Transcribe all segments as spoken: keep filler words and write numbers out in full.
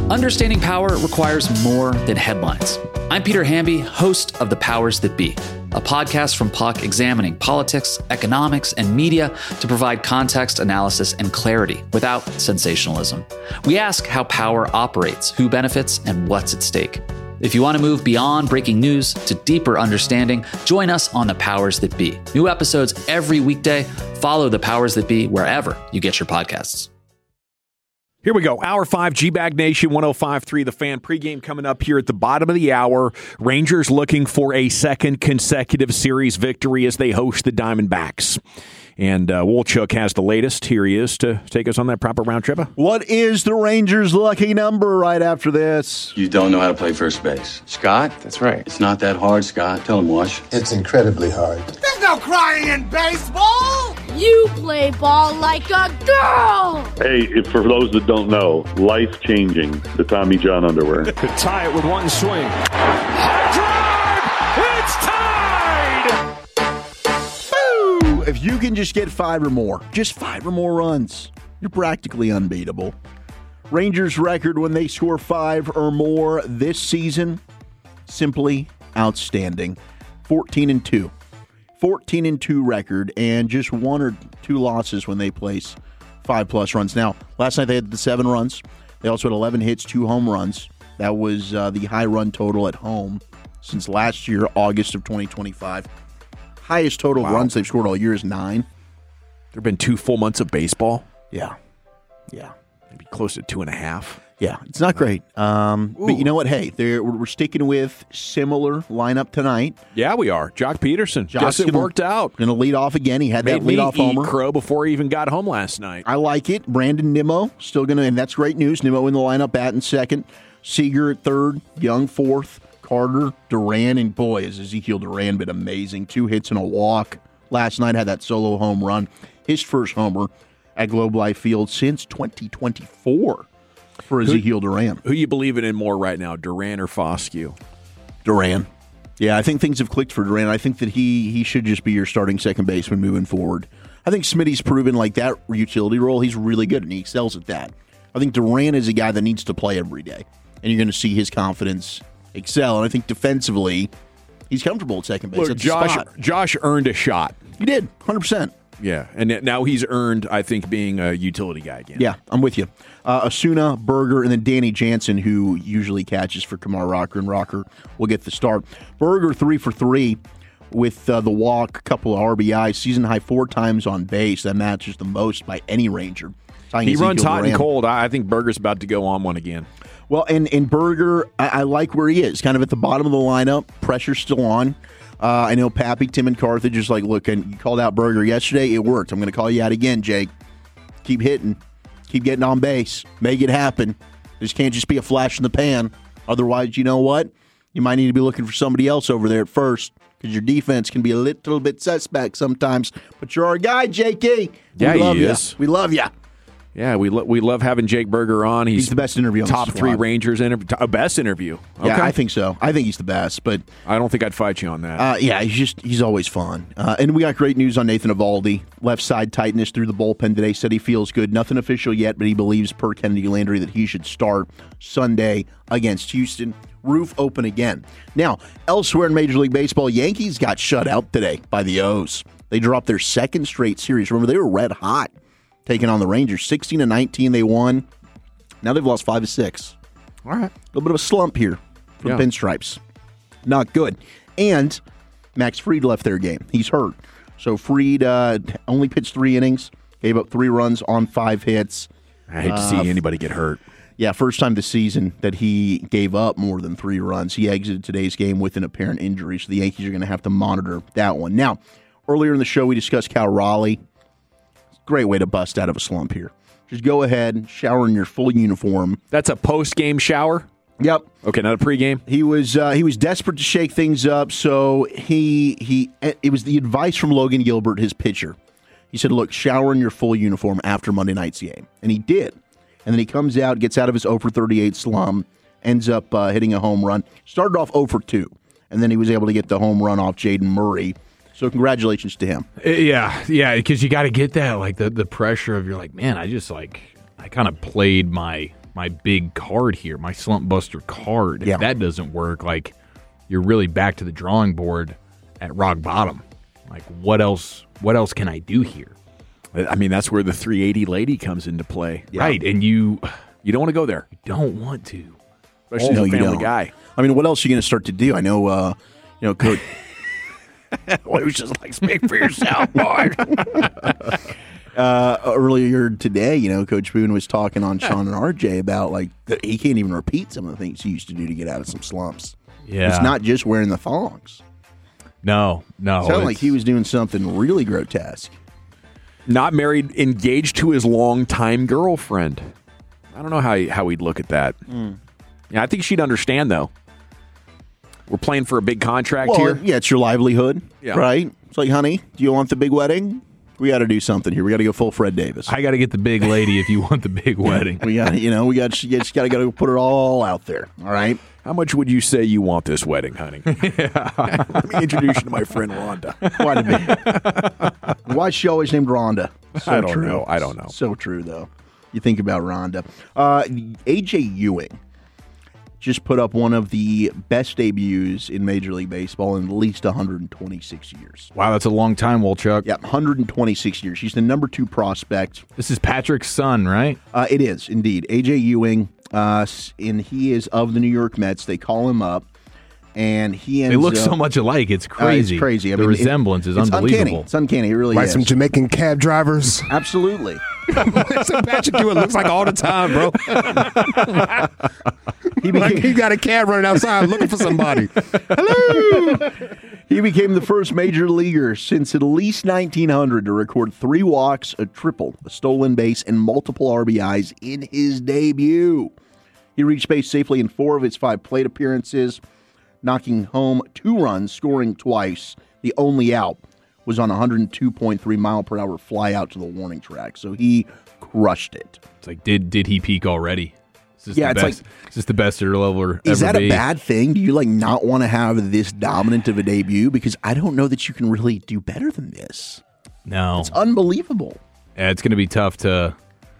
Understanding power requires more than headlines. I'm Peter Hamby, host of The Powers That Be, a podcast from Puck examining politics, economics, and media to provide context, analysis, and clarity without sensationalism. We ask how power operates, who benefits, and what's at stake. If you want to move beyond breaking news to deeper understanding, join us on The Powers That Be. New episodes every weekday. Follow The Powers That Be wherever you get your podcasts. Here we go. Hour five, G-Bag Nation, one oh five point three The Fan. Pregame coming up here at the bottom of the hour. Rangers looking for a second consecutive series victory as they host the Diamondbacks. And uh, Wolchuk has the latest. Here he is to take us on that proper round trip. What is the Rangers' lucky number right after this? You don't know how to play first base. Scott? That's right. It's not that hard, Scott. Tell him, Wash. It's incredibly hard. There's no crying in baseball! You play ball like a girl! Hey, if, for those that don't know, life-changing, the Tommy John underwear. Could tie it with one swing. High drive! It's tied! Boo! If you can just get five or more, just five or more runs, you're practically unbeatable. Rangers' record when they score five or more this season, simply outstanding. fourteen and two. fourteen and two record, and just one or two losses when they place five-plus runs. Now, last night they had the seven runs. They also had eleven hits, two home runs. That was uh, the high run total at home since last year, August of twenty twenty-five. Highest total Wow. runs they've scored all year is nine. There have been two full months of baseball. Yeah. Yeah. Maybe close to two and a half. Yeah, it's not great. Um, but you know what? Hey, they're, we're sticking with similar lineup tonight. Yeah, we are. Jock Peterson. Jock's Guess it gonna, worked out. Going to lead off again. He had Made that lead me off eat homer. crow before he even got home last night. I like it. Brandon Nimmo still going to, and that's great news. Nimmo in the lineup, batting second. Seager at third. Young fourth. Carter, Duran, and boy, has Ezekiel Duran been amazing. Two hits and a walk. Last night had that solo home run. His first homer at Globe Life Field since twenty twenty-four for Ezekiel Duran. Who you believing in more right now, Duran or Foscue? Duran. Yeah, I think things have clicked for Duran. I think that he he should just be your starting second baseman moving forward. I think Smitty's proven like that utility role, he's really good and he excels at that. I think Duran is a guy that needs to play every day, and you're going to see his confidence excel. And I think defensively, he's comfortable at second base. Look, That's Josh, spot. Josh earned a shot. He did, one hundred percent. Yeah, and now he's earned, I think, being a utility guy again. Yeah, I'm with you. Uh, Asuna, Berger, and then Danny Jansen, who usually catches for Kumar Rocker, and Rocker will get the start. Berger, three for three with uh, the walk, a couple of R B Is, season high four times on base. That matches the most by any Ranger. He runs hot and cold. I think Berger's about to go on one again. Well, and, and Berger, I, I like where he is, kind of at the bottom of the lineup. Pressure's still on. Uh, I know Pappy, Tim, and Carthage is like, look, and you called out Berger yesterday. It worked. I'm going to call you out again, Jake. Keep hitting. Keep getting on base. Make it happen. This can't just be a flash in the pan. Otherwise, you know what? You might need to be looking for somebody else over there at first because your defense can be a little bit suspect sometimes. But you're our guy, J K. Yeah, we love he ya. is. We love you. Yeah, we lo- we love having Jake Berger on. He's, He's the best interview on top the three squad. Rangers interview. T- best interview. Okay. Yeah, I think so. I think he's the best, but I don't think I'd fight you on that. uh, yeah, he's just he's always fun. Uh, and we got great news on Nathan Eovaldi. Left side tightness through the bullpen today. Said he feels good. Nothing official yet, but he believes per Kennedy Landry that he should start Sunday against Houston. Roof open again. Now, elsewhere in Major League Baseball, Yankees got shut out today by the O's. They dropped their second straight series. Remember, they were red hot taking on the Rangers. sixteen to nineteen they won. Now they've lost five to six. All right. A little bit of a slump here from Yeah. Pinstripes. Not good. And Max Fried left their game. He's hurt. So Fried uh, only pitched three innings, gave up three runs on five hits. I hate to Uh, see anybody get hurt. Yeah, first time this season that he gave up more than three runs. He exited today's game with an apparent injury, so the Yankees are going to have to monitor that one. Now, earlier in the show, we discussed Cal Raleigh. Great way to bust out of a slump here. Just go ahead, shower in your full uniform. That's a post-game shower? Yep. Okay, not a pregame? He was uh, he was desperate to shake things up, so he he it was the advice from Logan Gilbert, his pitcher. He said, look, shower in your full uniform after Monday night's game. And he did. And then he comes out, gets out of his oh for thirty-eight slump, ends up uh, hitting a home run. Started off oh for two, and then he was able to get the home run off Jaden Murray. So congratulations to him. Yeah, yeah, because you got to get that, like, the, the pressure of, you're like, man, I just, like, I kind of played my my big card here, my slump buster card. Yeah. If that doesn't work, like you're really back to the drawing board at rock bottom. Like what else? What else can I do here? I mean, that's where the three eighty lady comes into play. Yeah. Right, and you you don't want to go there. You don't want to. Especially no, as a you family don't. guy. I mean, what else are you going to start to do? I know, uh, you know, Coach. Lucius like, speak for yourself, boy. uh, earlier today, you know, Coach Boone was talking on Sean and R J about like that he can't even repeat some of the things he used to do to get out of some slumps. Yeah, it's not just wearing the thongs. No, no. It sounded like he was doing something really grotesque. Not married, engaged to his longtime girlfriend. I don't know how he, how he'd look at that. Mm. Yeah, I think she'd understand though. We're playing for a big contract Well, here. yeah, it's your livelihood, Yeah. right? It's like, honey, do you want the big wedding? We got to do something here. We got to go full Fred Davis. I got to get the big lady if you want the big wedding. We got, you know, we got just got to go put it all out there. All right. How much would you say you want this wedding, honey? Yeah. Let me introduce you to my friend Rhonda. Quite a bit. Why is she always named Rhonda? So I don't true. know. I don't know. So true, though. You think about Rhonda. Uh, A J Ewing just put up one of the best debuts in Major League Baseball in at least one hundred twenty-six years. Wow, that's a long time, Wolchuk. Yeah, one hundred twenty-six years. He's the number two prospect. This is Patrick's son, right? Uh, it is, indeed. A J Ewing, uh, and he is of the New York Mets. They call him up, and he ends They look up, so much alike. It's crazy. Uh, it's crazy. I the mean, resemblance it, is it's unbelievable. Uncanny. It's uncanny. It really Like is. some Jamaican cab drivers. Absolutely. That's what Patrick Ewing looks like all the time, bro. He, like became, he got a cab running outside looking for somebody. Hello. He became the first major leaguer since at least nineteen hundred to record three walks, a triple, a stolen base, and multiple R B Is in his debut. He reached base safely in four of his five plate appearances, knocking home two runs, scoring twice. The only out was on a one oh two point three mile per hour fly out to the warning track. So he crushed it. It's like, did did he peak already? Is this Yeah, the it's best, like- is this the best it'll ever, Is ever that be? a bad thing? Do you like not want to have this dominant of a debut? Because I don't know that you can really do better than this. No. It's unbelievable. Yeah, it's going to be tough to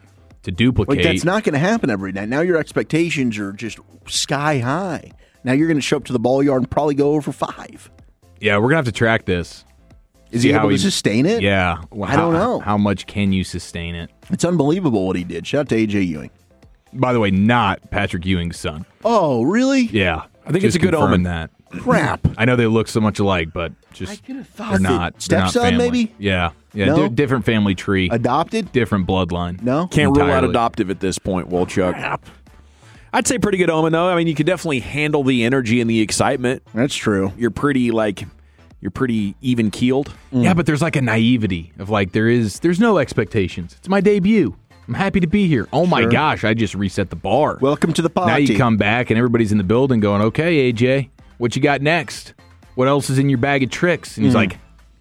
to duplicate. Like that's not going to happen every night. Now your expectations are just sky high. Now you're going to show up to the ball yard and probably go over five. Yeah, we're going to have to track this. Is See he how able to sustain it? Yeah. Well, I don't how- know. How much can you sustain it? It's unbelievable what he did. Shout out to A J Ewing. By the way, not Patrick Ewing's son. Oh, really? Yeah. I think Just it's a good confirm omen. that. Crap. I know they look so much alike, but just I could have thought they're that not. They're not stepson, family. maybe? Yeah. Yeah. No? di- different family tree. Adopted? different bloodline. No? Can't rule out Entirely. adoptive at this point, Wolchuk. I'd say pretty good omen, though. I mean, you could definitely handle the energy and the excitement. That's true. You're pretty, like, you're pretty even-keeled. Yeah, but there's like a naivety of like there is there's no expectations. It's my debut. I'm happy to be here. Oh my Sure. gosh, I just reset the bar. Welcome to the party. Now you come back and everybody's in the building going, "Okay, A J, what you got next? What else is in your bag of tricks?" And he's like,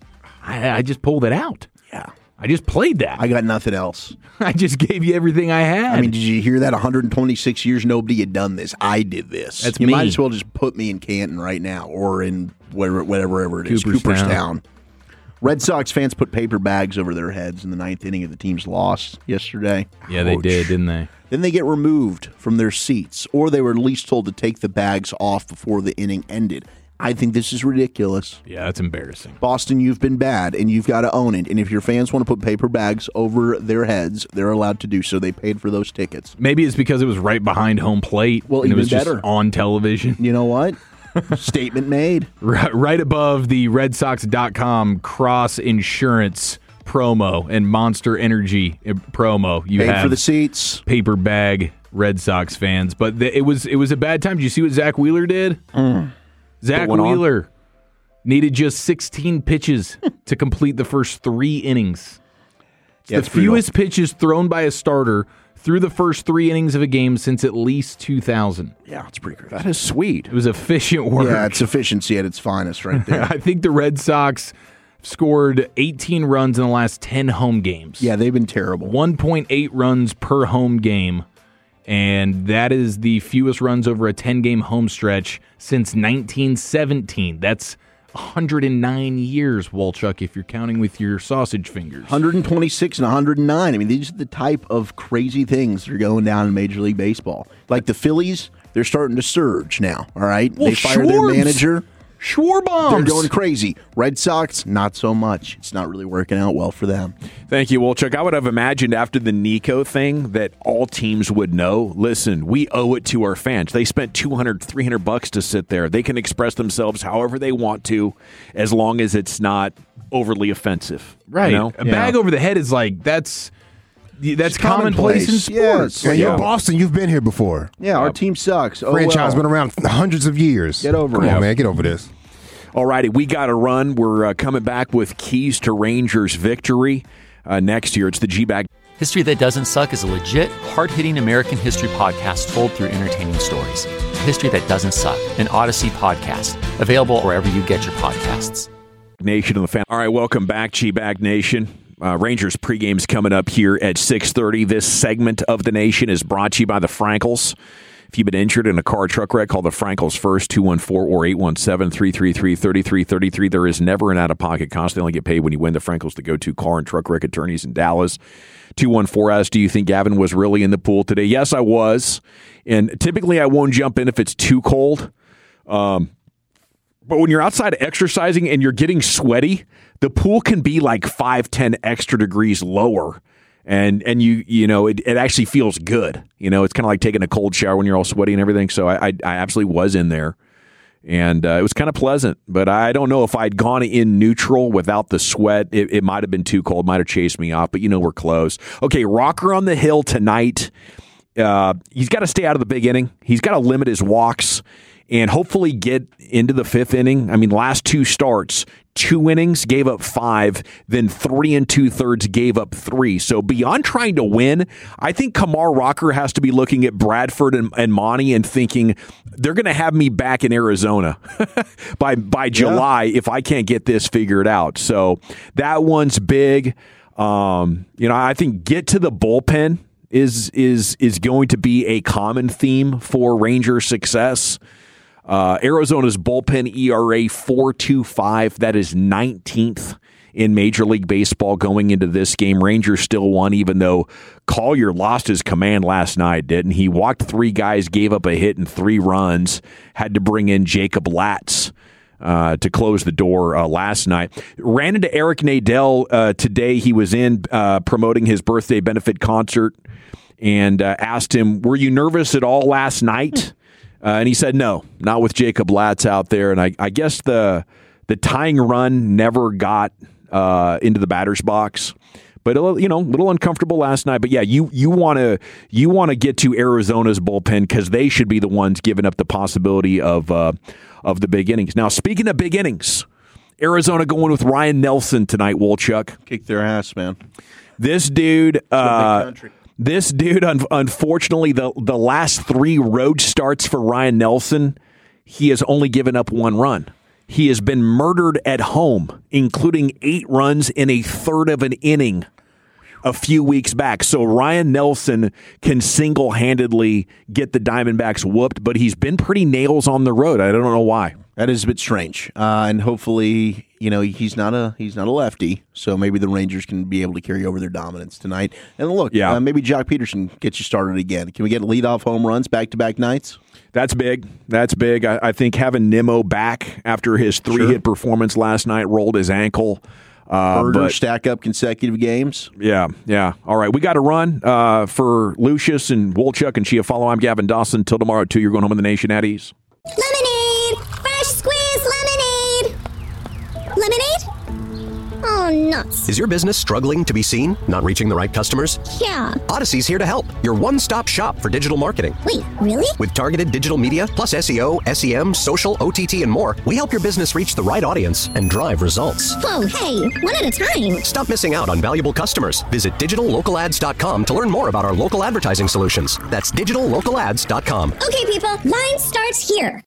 I, "I just pulled it out. Yeah. I just played that. I got nothing else. I just gave you everything I had." I mean, did you hear that? one hundred twenty-six years, nobody had done this. I did this. That's you me. might as well just put me in Canton right now or in whatever, whatever it is, Cooperstown. Cooperstown. Red Sox fans put paper bags over their heads in the ninth inning of the team's loss yesterday. yeah, they Ouch. did, didn't they? Then they get removed from their seats, or they were at least told to take the bags off before the inning ended. I think this is ridiculous. Yeah, that's embarrassing. Boston, you've been bad, and you've got to own it. And if your fans want to put paper bags over their heads, they're allowed to do so. They paid for those tickets. Maybe it's because it was right behind home plate. Well, and even it was better. just on television. You know what? Statement made. Right, right above the Red Sox dot com cross insurance promo and Monster Energy uh, promo. You Paid have for the seats. paper bag Red Sox fans, but the, it was it was a bad time. Did you see what Zach Wheeler did? Mm. Zach one on? Wheeler needed just sixteen pitches to complete the first three innings. It's Yeah, the it's brutal. fewest pitches thrown by a starter through the first three innings of a game since at least two thousand. Yeah, it's pretty crazy. That is sweet. It was efficient work. Yeah, it's efficiency at its finest right there. I think the Red Sox scored eighteen runs in the last ten home games. Yeah, they've been terrible. one point eight runs per home game, and that is the fewest runs over a ten-game home stretch since nineteen seventeen. That's one hundred nine years, Wolchuk, if you're counting with your sausage fingers. one hundred twenty-six and one hundred nine. I mean, these are the type of crazy things that are going down in Major League Baseball. Like the Phillies, they're starting to surge now, all right? Well, they fired their Schwartz. manager. Schwarbombs. They're going crazy. Red Sox, not so much. It's not really working out well for them. Thank you, Wolchuk. I would have imagined after the Nico thing that all teams would know, listen, we owe it to our fans. They spent two hundred, three hundred bucks to sit there. They can express themselves however they want to as long as it's not overly offensive. Right. You know? A bag Yeah. over the head is like, that's that's It's commonplace in commonplace. sports. Yes. And you're Yeah. Boston. You've been here before. Yeah, our team sucks. Oh, Franchise well. been around hundreds of years. Get over Come it. on, man. Get over this. All righty, we got to run. We're uh, coming back with keys to Rangers victory uh, next year. It's the G-Bag. History That Doesn't Suck is a legit, hard-hitting American history podcast told through entertaining stories. History That Doesn't Suck, an Odyssey podcast, available wherever you get your podcasts. Nation of the fan. All right, welcome back, G-Bag Nation. Uh, Rangers pregame's coming up here at six thirty. This segment of the Nation is brought to you by the Frankels. If you've been injured in a car or truck wreck, call the Frankels first, two one four or eight one seven, three three three, three three three three. There is never an out-of-pocket cost. They only get paid when you win. The Frankels, the go-to car and truck wreck attorneys in Dallas. two one four asks, do you think Gavin was really in the pool today? Yes, I was. And typically I won't jump in if it's too cold. Um, but when you're outside exercising and you're getting sweaty, the pool can be like five, ten extra degrees lower. And and you you know it, it actually feels good. You know, it's kind of like taking a cold shower when you're all sweaty and everything. So I I, I absolutely was in there, and uh, it was kind of pleasant. But I don't know if I'd gone in neutral without the sweat. It, it might have been too cold, might have chased me off. But you know we're close. Okay, Rocker on the hill tonight. Uh, he's got to stay out of the big inning. He's got to limit his walks and hopefully get into the fifth inning. I mean, last two starts, two innings, gave up five, then three and two-thirds gave up three. So beyond trying to win, I think Kamar Rocker has to be looking at Bradford and, and Monty and thinking, they're going to have me back in Arizona by by July yeah. if I can't get this figured out. So that one's big. Um, you know, I think get to the bullpen is is is going to be a common theme for Ranger success. Uh, Arizona's bullpen E R A four point two five. That is nineteenth in Major League Baseball going into this game. Rangers still won, even though Collier lost his command last night, didn't he? Walked three guys, gave up a hit and three runs, had to bring in Jacob Latz uh, to close the door uh, last night. Ran into Eric Nadel uh, today. He was in uh, promoting his birthday benefit concert and uh, asked him, were you nervous at all last night? Uh, and he said, no, not with Jacob Latz out there. And I, I guess the the tying run never got uh, into the batter's box. But, you know, a little uncomfortable last night. But, yeah, you you want to you want to get to Arizona's bullpen because they should be the ones giving up the possibility of, uh, of the big innings. Now, speaking of big innings, Arizona going with Ryan Nelson tonight, Wolchuk. Kick their ass, man. This dude... Uh, This dude, un- unfortunately, the the last three road starts for Ryan Nelson, he has only given up one run. He has been murdered at home, including eight runs in a third of an inning a few weeks back. So Ryan Nelson can single-handedly get the Diamondbacks whooped, but he's been pretty nails on the road. I don't know why. That is a bit strange, uh, and hopefully, you know, he's not a he's not a lefty, so maybe the Rangers can be able to carry over their dominance tonight. And look, yeah. uh, maybe Jock Peterson gets you started again. Can we get leadoff home runs back to back nights? That's big. That's big. I, I think having Nimmo back after his three Sure. hit performance last night, rolled his ankle. Uh, Burger but, stack up consecutive games. Yeah, yeah. All right, we got to run uh, for Lucius and Wolchuk and Chiafalo. I'm Gavin Dawson. Till tomorrow, too. You're going home in the nation at ease. Lemonade! Fresh squeeze lemonade! Lemonade? Oh, nuts. Is your business struggling to be seen? Not reaching the right customers? Yeah. Odyssey's here to help. Your one-stop shop for digital marketing. Wait, really? With targeted digital media, plus S E O, S E M, social, O T T, and more, we help your business reach the right audience and drive results. Whoa, hey, one at a time. Stop missing out on valuable customers. Visit digital local ads dot com to learn more about our local advertising solutions. That's digital local ads dot com. Okay, people, line starts here.